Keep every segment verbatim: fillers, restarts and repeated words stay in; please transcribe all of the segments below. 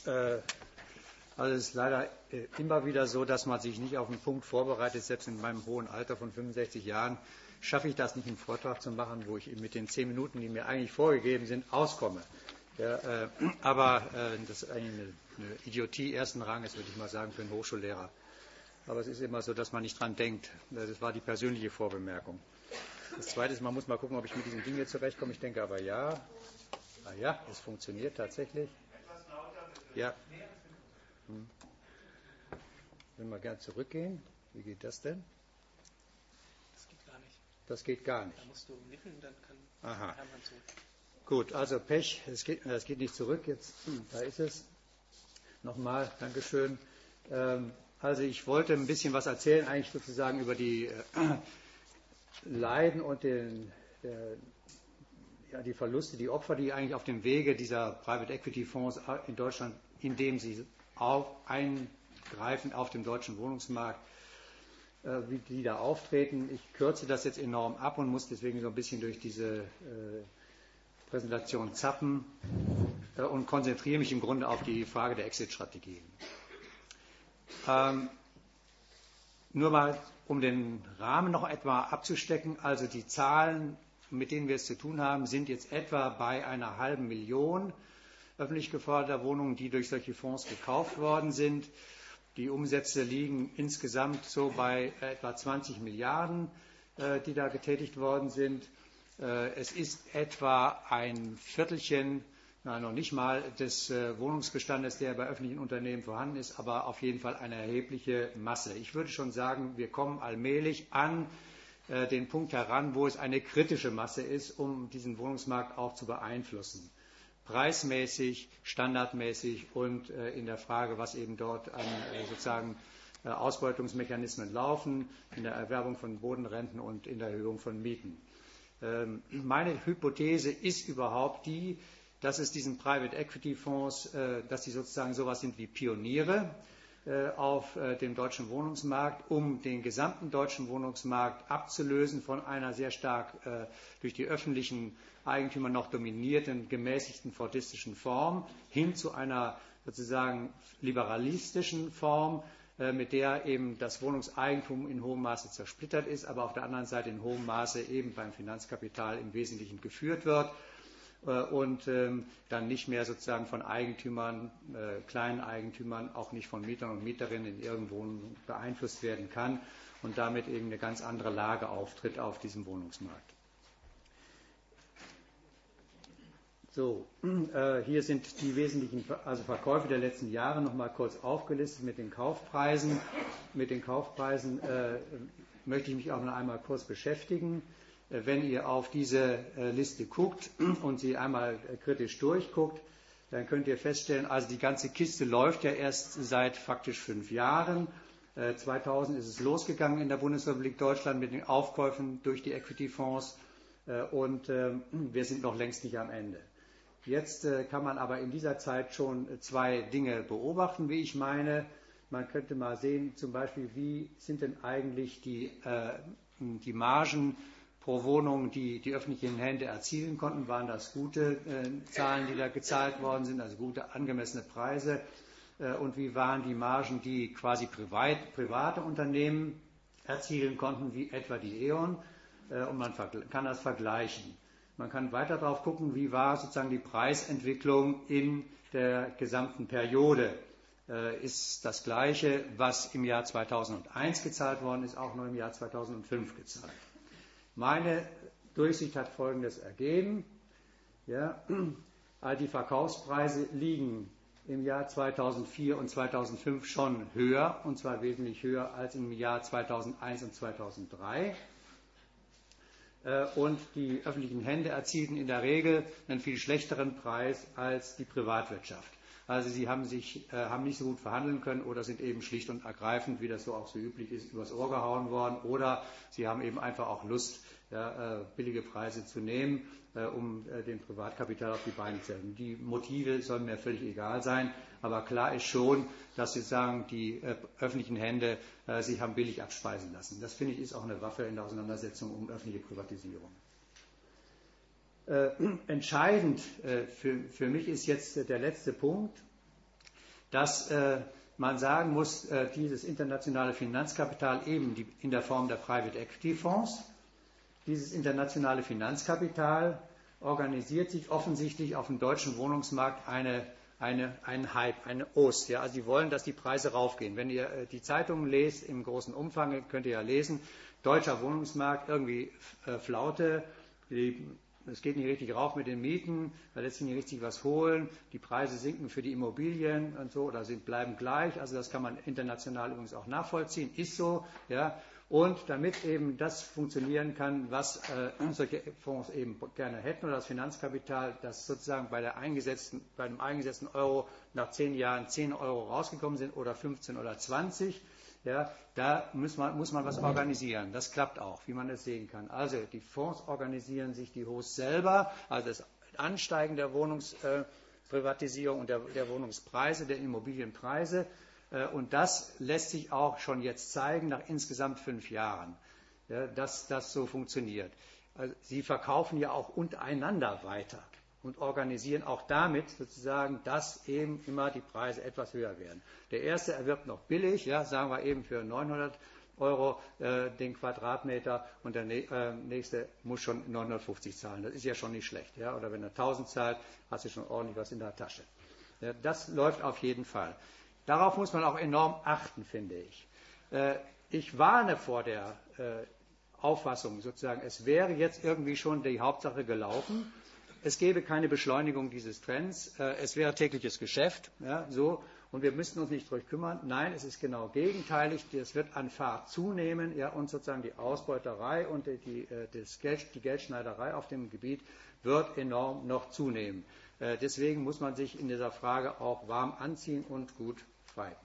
Also es ist leider immer wieder so, dass man sich nicht auf einen Punkt vorbereitet. Selbst in meinem hohen Alter von fünfundsechzig Jahren schaffe ich das nicht, einen Vortrag zu machen, wo ich mit den zehn Minuten, die mir eigentlich vorgegeben sind, auskomme. Ja, äh, aber äh, das ist eigentlich eine, eine Idiotie ersten Ranges, würde ich mal sagen, für einen Hochschullehrer. Aber es ist immer so, dass man nicht dran denkt. Das war die persönliche Vorbemerkung. Das Zweite ist, man muss mal gucken, ob ich mit diesem Ding hier zurechtkomme. Ich denke aber ja. Ah ja, es funktioniert tatsächlich. Ja. Hm. Wenn wir gern zurückgehen, wie geht das denn? Das geht gar nicht. Das geht gar nicht. Da musst du nicken, dann kann Aha. Hermann zurück. Gut, also Pech, es geht, es geht nicht zurück. Jetzt, da ist es. Nochmal, Dankeschön. Ähm, also ich wollte ein bisschen was erzählen, eigentlich sozusagen über die äh, Leiden und den, der, ja, die Verluste, die Opfer, die eigentlich auf dem Wege dieser Private Equity Fonds in Deutschland, indem sie auf, eingreifen auf dem deutschen Wohnungsmarkt, äh, wie die da auftreten. Ich kürze das jetzt enorm ab und muss deswegen so ein bisschen durch diese äh, Präsentation zappen äh, und konzentriere mich im Grunde auf die Frage der Exit-Strategien. Ähm, nur mal, um den Rahmen noch etwa abzustecken, also die Zahlen, mit denen wir es zu tun haben, sind jetzt etwa bei einer halben Million öffentlich geförderter Wohnungen, die durch solche Fonds gekauft worden sind. Die Umsätze liegen insgesamt so bei etwa zwanzig Milliarden, äh, die da getätigt worden sind. Äh, es ist etwa ein Viertelchen, nein, noch nicht mal, des äh, Wohnungsbestandes, der bei öffentlichen Unternehmen vorhanden ist, aber auf jeden Fall eine erhebliche Masse. Ich würde schon sagen, wir kommen allmählich an äh, den Punkt heran, wo es eine kritische Masse ist, um diesen Wohnungsmarkt auch zu beeinflussen. Preismäßig, standardmäßig und äh, in der Frage, was eben dort an äh, sozusagen äh, Ausbeutungsmechanismen laufen, in der Erwerbung von Bodenrenten und in der Erhöhung von Mieten. Ähm, meine Hypothese ist überhaupt die, dass es diesen Private Equity Fonds, äh, dass sie sozusagen sowas sind wie Pioniere äh, auf äh, dem deutschen Wohnungsmarkt, um den gesamten deutschen Wohnungsmarkt abzulösen von einer sehr stark äh, durch die öffentlichen Eigentümer noch dominierten, gemäßigten fordistischen Form hin zu einer sozusagen liberalistischen Form, äh, mit der eben das Wohnungseigentum in hohem Maße zersplittert ist, aber auf der anderen Seite in hohem Maße eben beim Finanzkapital im Wesentlichen geführt wird und ähm, dann nicht mehr sozusagen von Eigentümern, äh, kleinen Eigentümern, auch nicht von Mietern und Mieterinnen in irgendwo beeinflusst werden kann und damit eben eine ganz andere Lage auftritt auf diesem Wohnungsmarkt. So, äh, hier sind die wesentlichen also Verkäufe der letzten Jahre noch mal kurz aufgelistet mit den Kaufpreisen. Mit den Kaufpreisen äh, möchte ich mich auch noch einmal kurz beschäftigen. Wenn ihr auf diese Liste guckt und sie einmal kritisch durchguckt, dann könnt ihr feststellen, also die ganze Kiste läuft ja erst seit faktisch fünf Jahren. zweitausend ist es losgegangen in der Bundesrepublik Deutschland mit den Aufkäufen durch die Equity-Fonds und wir sind noch längst nicht am Ende. Jetzt kann man aber in dieser Zeit schon zwei Dinge beobachten, wie ich meine. Man könnte mal sehen, zum Beispiel, wie sind denn eigentlich die, die Margen pro Wohnung, die die öffentlichen Hände erzielen konnten, waren das gute äh, Zahlen, die da gezahlt worden sind, also gute, angemessene Preise. Äh, und wie waren die Margen, die quasi privat, private Unternehmen erzielen konnten, wie etwa die E.ON. Äh, und man kann das vergleichen. Man kann weiter darauf gucken, wie war sozusagen die Preisentwicklung in der gesamten Periode. Äh, ist das Gleiche, was im Jahr zweitausendeins gezahlt worden ist, auch noch im Jahr zweitausendfünf gezahlt. Meine Durchsicht hat Folgendes ergeben. Ja, die Verkaufspreise liegen im Jahr zweitausendvier und zweitausendfünf schon höher, und zwar wesentlich höher als im Jahr zweitausendeins und zweitausenddrei. Und die öffentlichen Hände erzielten in der Regel einen viel schlechteren Preis als die Privatwirtschaft. Also sie haben, sich, äh, haben nicht so gut verhandeln können oder sind eben schlicht und ergreifend, wie das so auch so üblich ist, übers Ohr gehauen worden. Oder sie haben eben einfach auch Lust, ja, äh, billige Preise zu nehmen, äh, um äh, den Privatkapital auf die Beine zu stellen. Die Motive sollen mir völlig egal sein, aber klar ist schon, dass sozusagen die äh, öffentlichen Hände äh, sich haben billig abspeisen lassen. Das, finde ich, ist auch eine Waffe in der Auseinandersetzung um öffentliche Privatisierung. Äh, entscheidend äh, für, für mich ist jetzt äh, der letzte Punkt. dass äh, man sagen muss, äh, dieses internationale Finanzkapital eben die, in der Form der Private Equity Fonds, dieses internationale Finanzkapital organisiert sich offensichtlich auf dem deutschen Wohnungsmarkt eine, eine, einen Hype, eine Ost. Ja? Also die wollen, dass die Preise raufgehen. Wenn ihr äh, die Zeitungen lest, im großen Umfang, könnt ihr ja lesen, deutscher Wohnungsmarkt, irgendwie äh, Flaute, die, es geht nicht richtig rauf mit den Mieten, da lässt sich nicht richtig was holen, die Preise sinken für die Immobilien und so, oder sind, bleiben gleich, also das kann man international übrigens auch nachvollziehen, ist so, ja. Und damit eben das funktionieren kann, was äh, solche Fonds eben gerne hätten, oder das Finanzkapital, das sozusagen bei, der eingesetzten, bei dem eingesetzten Euro nach zehn Jahren zehn Euro rausgekommen sind oder fünfzehn oder zwanzig, ja, da muss man, muss man was organisieren. Das klappt auch, wie man es sehen kann. Also die Fonds organisieren sich die Hosts selber, also das Ansteigen der Wohnungsprivatisierung äh, und der, der Wohnungspreise, der Immobilienpreise. Und das lässt sich auch schon jetzt zeigen, nach insgesamt fünf Jahren, ja, dass das so funktioniert. Also Sie verkaufen ja auch untereinander weiter und organisieren auch damit sozusagen, dass eben immer die Preise etwas höher werden. Der erste erwirbt noch billig, ja, sagen wir eben für neunhundert Euro äh, den Quadratmeter, und der äh, nächste muss schon neunhundertfünfzig zahlen. Das ist ja schon nicht schlecht. Ja? Oder wenn er tausend zahlt, hast du schon ordentlich was in der Tasche. Ja, das läuft auf jeden Fall. Darauf muss man auch enorm achten, finde ich. Ich warne vor der Auffassung, sozusagen, es wäre jetzt irgendwie schon die Hauptsache gelaufen, es gäbe keine Beschleunigung dieses Trends, es wäre tägliches Geschäft, ja, so, und wir müssten uns nicht darum kümmern. Nein, es ist genau gegenteilig, es wird an Fahrt zunehmen, ja, und sozusagen die Ausbeuterei und die, das Geld, die Geldschneiderei auf dem Gebiet wird enorm noch zunehmen. Deswegen muss man sich in dieser Frage auch warm anziehen und gut freiten.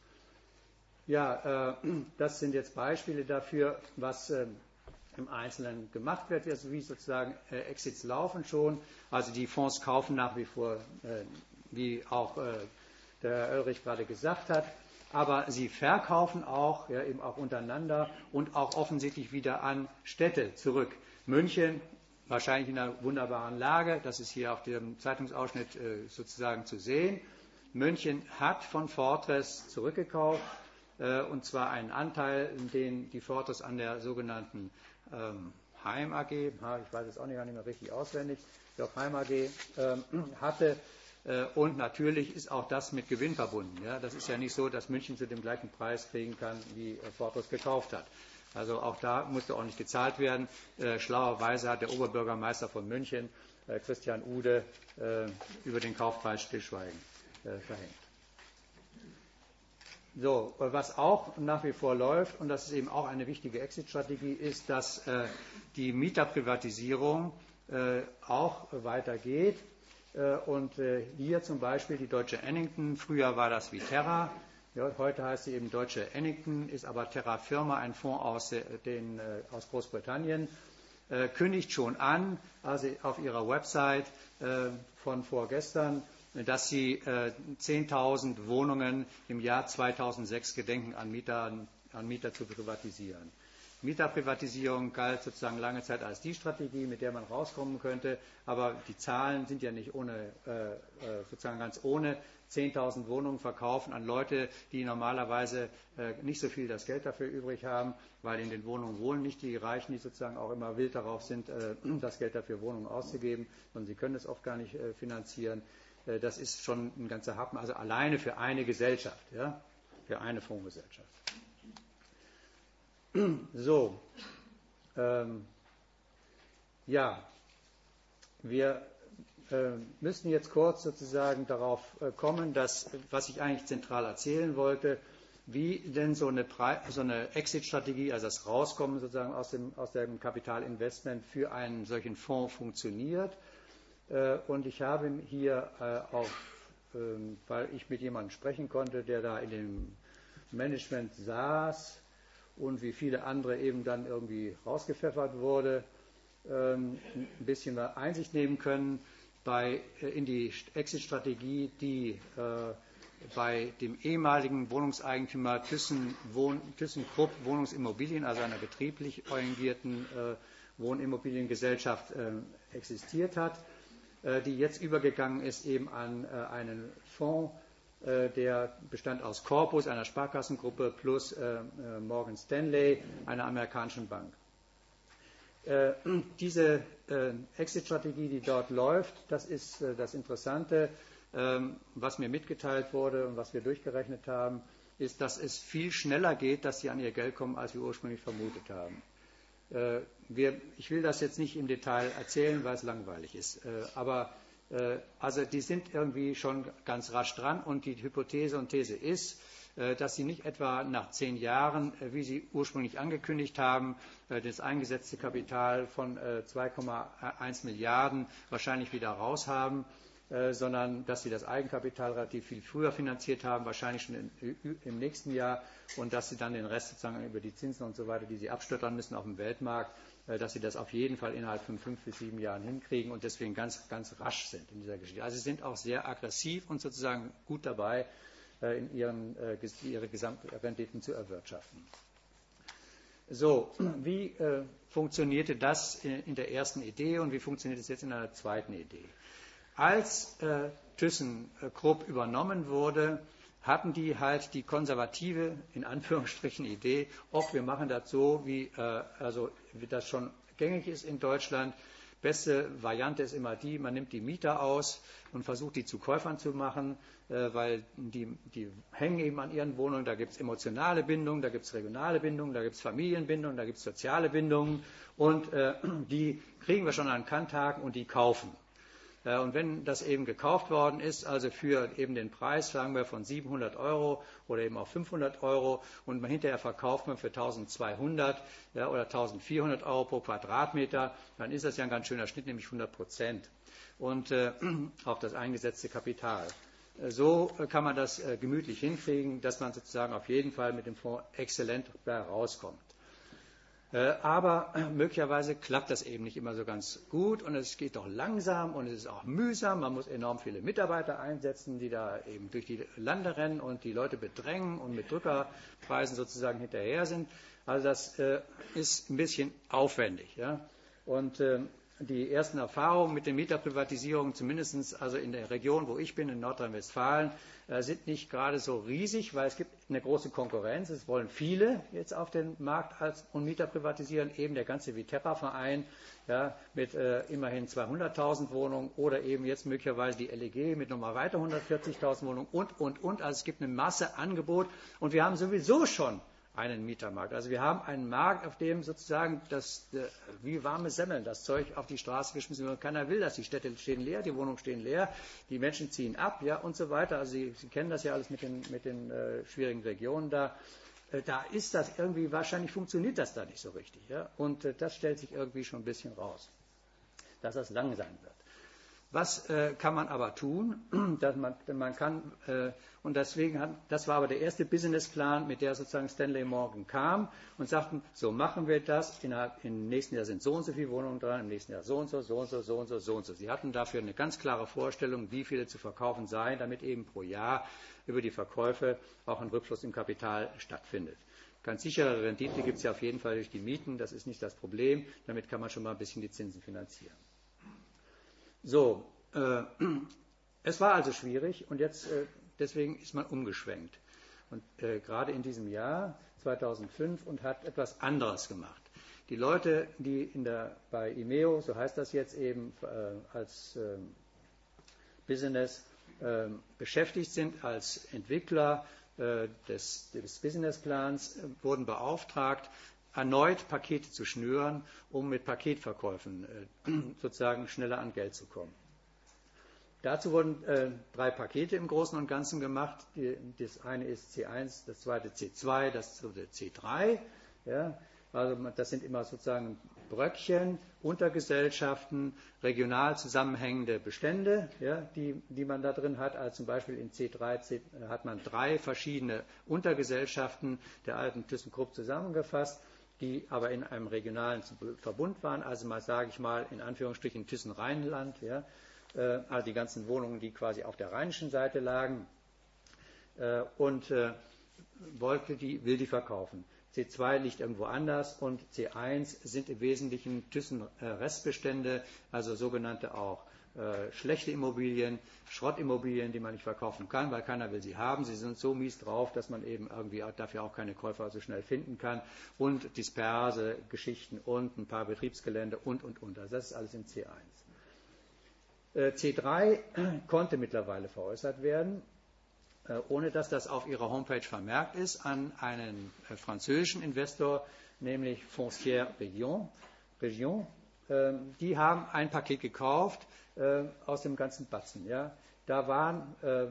Ja, äh, das sind jetzt Beispiele dafür, was äh, im Einzelnen gemacht wird, also wie sozusagen äh, Exits laufen schon. Also die Fonds kaufen nach wie vor, äh, wie auch äh, der Herr Oelrich gerade gesagt hat, aber sie verkaufen auch, ja, eben auch untereinander und auch offensichtlich wieder an Städte zurück. München, wahrscheinlich in einer wunderbaren Lage, das ist hier auf dem Zeitungsausschnitt äh, sozusagen zu sehen. München hat von Fortress zurückgekauft, äh, und zwar einen Anteil, den die Fortress an der sogenannten ähm, Heim A G, ich weiß es auch nicht, gar nicht mehr richtig auswendig, doch Heim A G äh, hatte. Äh, und natürlich ist auch das mit Gewinn verbunden. Ja? Das ist ja nicht so, dass München zu dem gleichen Preis kriegen kann, wie äh, Fortress gekauft hat. Also auch da musste auch nicht gezahlt werden. Äh, schlauerweise hat der Oberbürgermeister von München, äh, Christian Ude, äh, über den Kaufpreis Stillschweigen äh, verhängt. So, was auch nach wie vor läuft, und das ist eben auch eine wichtige Exit-Strategie, ist, dass äh, die Mieterprivatisierung äh, auch weitergeht. Äh, und äh, hier zum Beispiel die Deutsche Annington, früher war das Viterra, ja, heute heißt sie eben Deutsche Annington, ist aber Terra Firma, ein Fonds aus, den, äh, aus Großbritannien, äh, kündigt schon an, also auf ihrer Website äh, von vorgestern, dass sie äh, zehntausend Wohnungen im Jahr zweitausendsechs gedenken, an Mieter, an Mieter zu privatisieren. Mieterprivatisierung galt sozusagen lange Zeit als die Strategie, mit der man rauskommen könnte, aber die Zahlen sind ja nicht ohne, äh, sozusagen ganz ohne. zehntausend Wohnungen verkaufen an Leute, die normalerweise äh, nicht so viel das Geld dafür übrig haben, weil in den Wohnungen wohnen nicht die Reichen, die sozusagen auch immer wild darauf sind, äh, das Geld dafür Wohnungen auszugeben, und sie können es oft gar nicht äh, finanzieren. Äh, das ist schon ein ganzer Happen, also alleine für eine Gesellschaft, ja, für eine Fondsgesellschaft. So, ähm, ja, wir äh, müssen jetzt kurz sozusagen darauf äh, kommen, dass, was ich eigentlich zentral erzählen wollte, wie denn so eine, so eine Exit-Strategie, also das Rauskommen sozusagen aus dem, aus dem Kapitalinvestment für einen solchen Fonds funktioniert. Äh, und ich habe hier äh, auch, äh, weil ich mit jemandem sprechen konnte, der da in dem Management saß, und wie viele andere eben dann irgendwie rausgepfeffert wurde, ein bisschen mehr Einsicht nehmen können bei, in die Exit-Strategie, die äh, bei dem ehemaligen Wohnungseigentümer Thyssen, Wohn, ThyssenKrupp Wohnungsimmobilien, also einer betrieblich orientierten äh, Wohnimmobiliengesellschaft, äh, existiert hat, äh, die jetzt übergegangen ist eben an äh, einen Fonds, Der bestand aus Corpus, einer Sparkassengruppe, plus Morgan Stanley, einer amerikanischen Bank. Diese Exit-Strategie, die dort läuft, das ist das Interessante. Was mir mitgeteilt wurde und was wir durchgerechnet haben, ist, dass es viel schneller geht, dass sie an ihr Geld kommen, als wir ursprünglich vermutet haben. Wir, ich will das jetzt nicht im Detail erzählen, weil es langweilig ist. Aber also die sind irgendwie schon ganz rasch dran und die Hypothese und These ist, dass sie nicht etwa nach zehn Jahren, wie sie ursprünglich angekündigt haben, das eingesetzte Kapital von zwei Komma eins Milliarden wahrscheinlich wieder raus haben, sondern dass sie das Eigenkapital relativ viel früher finanziert haben, wahrscheinlich schon in, im nächsten Jahr, und dass sie dann den Rest sozusagen über die Zinsen und so weiter, die sie abstottern müssen auf dem Weltmarkt, dass sie das auf jeden Fall innerhalb von fünf bis sieben Jahren hinkriegen und deswegen ganz, ganz rasch sind in dieser Geschichte. Also sie sind auch sehr aggressiv und sozusagen gut dabei, in ihren, ihre Gesamtrenditen zu erwirtschaften. So, wie äh, funktionierte das in der ersten Idee und wie funktioniert es jetzt in einer zweiten Idee? Als äh, ThyssenKrupp übernommen wurde, hatten die halt die konservative, in Anführungsstrichen, Idee, ob wir machen das so, wie, äh, also, wie das schon gängig ist in Deutschland. Beste Variante ist immer die, man nimmt die Mieter aus und versucht, die zu Käufern zu machen, äh, weil die, die hängen eben an ihren Wohnungen. Da gibt es emotionale Bindungen, da gibt es regionale Bindungen, da gibt es Familienbindungen, da gibt es soziale Bindungen und äh, die kriegen wir schon an Kanthaken und die kaufen. Und wenn das eben gekauft worden ist, also für eben den Preis, sagen wir, von siebenhundert Euro oder eben auch fünfhundert Euro und man hinterher verkauft man für eintausendzweihundert ja, oder eintausendvierhundert Euro pro Quadratmeter, dann ist das ja ein ganz schöner Schnitt, nämlich hundert Prozent. Und äh, auch das eingesetzte Kapital. So kann man das äh, gemütlich hinkriegen, dass man sozusagen auf jeden Fall mit dem Fonds exzellent da rauskommt. Aber möglicherweise klappt das eben nicht immer so ganz gut und es geht doch langsam und es ist auch mühsam. Man muss enorm viele Mitarbeiter einsetzen, die da eben durch die Lande rennen und die Leute bedrängen und mit Drückerpreisen sozusagen hinterher sind. Also das äh, ist ein bisschen aufwendig. Ja? Und äh, die ersten Erfahrungen mit den Mieterprivatisierungen, zumindest also in der Region, wo ich bin, in Nordrhein-Westfalen, sind nicht gerade so riesig, weil es gibt eine große Konkurrenz. Es wollen viele jetzt auf den Markt als und Mieter privatisieren, eben der ganze Viterra-Verein ja, mit äh, immerhin zweihunderttausend Wohnungen oder eben jetzt möglicherweise die L E G mit nochmal weiter hundertvierzigtausend Wohnungen und, und, und. Also es gibt eine Masse Angebot und wir haben sowieso schon einen Mietermarkt. Also wir haben einen Markt, auf dem sozusagen das, wie warme Semmeln das Zeug auf die Straße geschmissen wird. Keiner will das. Die Städte stehen leer, die Wohnungen stehen leer, die Menschen ziehen ab, ja, und so weiter. Also Sie, Sie kennen das ja alles mit den, mit den äh, schwierigen Regionen da. Äh, da ist das irgendwie, wahrscheinlich funktioniert das da nicht so richtig. Ja? Und äh, das stellt sich irgendwie schon ein bisschen raus, dass das lang sein wird. Was äh, kann man aber tun? Dass man, man kann, äh, und deswegen hat, das war aber der erste Businessplan, mit der sozusagen Stanley Morgan kam und sagten, so machen wir das, innerhalb, im nächsten Jahr sind so und so viele Wohnungen dran, im nächsten Jahr so und so, so und so, so und so, so und so. Sie hatten dafür eine ganz klare Vorstellung, wie viele zu verkaufen seien, damit eben pro Jahr über die Verkäufe auch ein Rückfluss im Kapital stattfindet. Ganz sichere Rendite gibt es ja auf jeden Fall durch die Mieten, das ist nicht das Problem, damit kann man schon mal ein bisschen die Zinsen finanzieren. So, äh, es war also schwierig und jetzt äh, deswegen ist man umgeschwenkt. Und äh, gerade in diesem Jahr zweitausendfünf und hat etwas anderes gemacht. Die Leute, die in der, bei Imeo, so heißt das jetzt eben, äh, als äh, Business äh, beschäftigt sind, als Entwickler äh, des, des Businessplans, äh, wurden beauftragt, erneut Pakete zu schnüren, um mit Paketverkäufen äh, sozusagen schneller an Geld zu kommen. Dazu wurden äh, drei Pakete im Großen und Ganzen gemacht. Die, das eine ist C eins, das zweite C zwei, das dritte C drei. Ja. Also das sind immer sozusagen Bröckchen, Untergesellschaften, regional zusammenhängende Bestände, ja, die, die man da drin hat. Also zum Beispiel in C drei C, hat man drei verschiedene Untergesellschaften der alten ThyssenKrupp zusammengefasst, die aber in einem regionalen Verbund waren, also mal sage ich mal in Anführungsstrichen Thyssen-Rheinland, ja, äh, also die ganzen Wohnungen, die quasi auf der rheinischen Seite lagen äh, und äh, wollte die, will die verkaufen. C zwei liegt irgendwo anders und C eins sind im Wesentlichen Thyssen-Restbestände, also sogenannte auch äh, schlechte Immobilien, Schrottimmobilien, die man nicht verkaufen kann, weil keiner will sie haben. Sie sind so mies drauf, dass man eben irgendwie dafür auch keine Käufer so schnell finden kann. Und disperse Geschichten und ein paar Betriebsgelände und, und, und. Also das ist alles in C eins. C drei konnte mittlerweile veräußert werden, ohne dass das auf ihrer Homepage vermerkt ist, an einen französischen Investor, nämlich Foncière Région. Région. Die haben ein Paket gekauft aus dem ganzen Batzen. Ja. Da waren,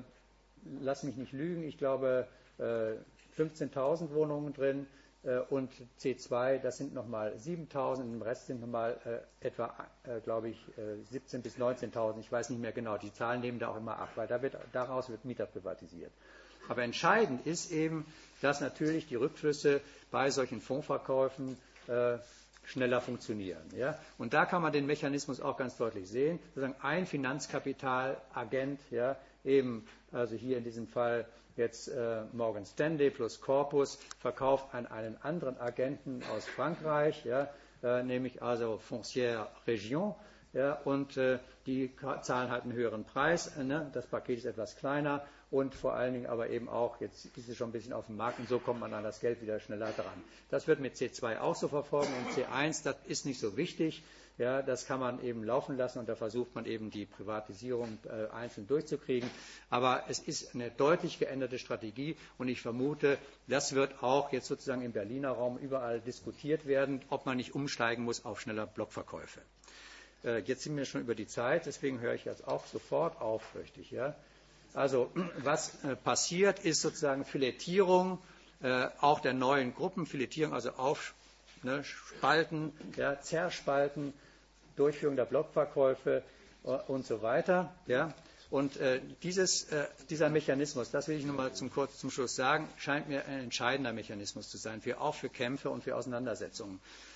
lass mich nicht lügen, ich glaube fünfzehntausend Wohnungen drin. Und C zwei, das sind nochmal siebentausend, im Rest sind nochmal äh, etwa, äh, glaube ich, äh, siebzehntausend bis neunzehntausend, ich weiß nicht mehr genau, die Zahlen nehmen da auch immer ab, weil da wird, daraus wird Mieter privatisiert. Aber entscheidend ist eben, dass natürlich die Rückflüsse bei solchen Fondsverkäufen äh, schneller funktionieren. Ja? Und da kann man den Mechanismus auch ganz deutlich sehen. Sozusagen ein Finanzkapitalagent, ja, eben, also hier in diesem Fall jetzt äh, Morgan Stanley plus Corpus verkauft an einen anderen Agenten aus Frankreich, ja, äh, nämlich also Foncière Région, ja, und äh, die zahlen halt einen höheren Preis, äh, ne? Das Paket ist etwas kleiner und vor allen Dingen aber eben auch, jetzt ist es schon ein bisschen auf dem Markt und so kommt man an das Geld wieder schneller dran. Das wird mit C zwei auch so verfolgen und C eins, das ist nicht so wichtig. Ja, das kann man eben laufen lassen und da versucht man eben die Privatisierung äh, einzeln durchzukriegen. Aber es ist eine deutlich geänderte Strategie und ich vermute, das wird auch jetzt sozusagen im Berliner Raum überall diskutiert werden, ob man nicht umsteigen muss auf schneller Blockverkäufe. Äh, jetzt sind wir schon über die Zeit, deswegen höre ich jetzt auch sofort auf, richtig. Ja? Also was äh, passiert, ist sozusagen Filetierung äh, auch der neuen Gruppen, Filetierung, also auf Ne, Spalten, ja, Zerspalten, Durchführung der Blockverkäufe äh, und so weiter. Ja. Und äh, dieses, äh, dieser Mechanismus, das will ich nur mal zum, kurz zum Schluss sagen, scheint mir ein entscheidender Mechanismus zu sein, für, auch für Kämpfe und für Auseinandersetzungen.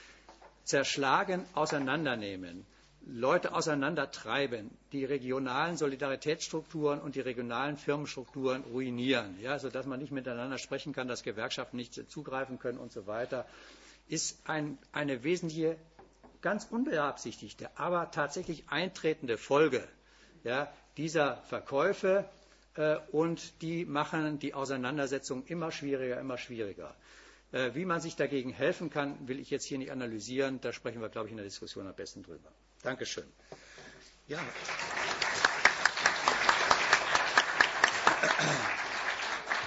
Zerschlagen, auseinandernehmen, Leute auseinandertreiben, die regionalen Solidaritätsstrukturen und die regionalen Firmenstrukturen ruinieren, ja, sodass man nicht miteinander sprechen kann, dass Gewerkschaften nicht zugreifen können und so weiter, ist ein, eine wesentliche, ganz unbeabsichtigte, aber tatsächlich eintretende Folge, ja, dieser Verkäufe äh, und die machen die Auseinandersetzung immer schwieriger, immer schwieriger. Äh, wie man sich dagegen helfen kann, will ich jetzt hier nicht analysieren, da sprechen wir, glaube ich, in der Diskussion am besten drüber. Dankeschön. Ja.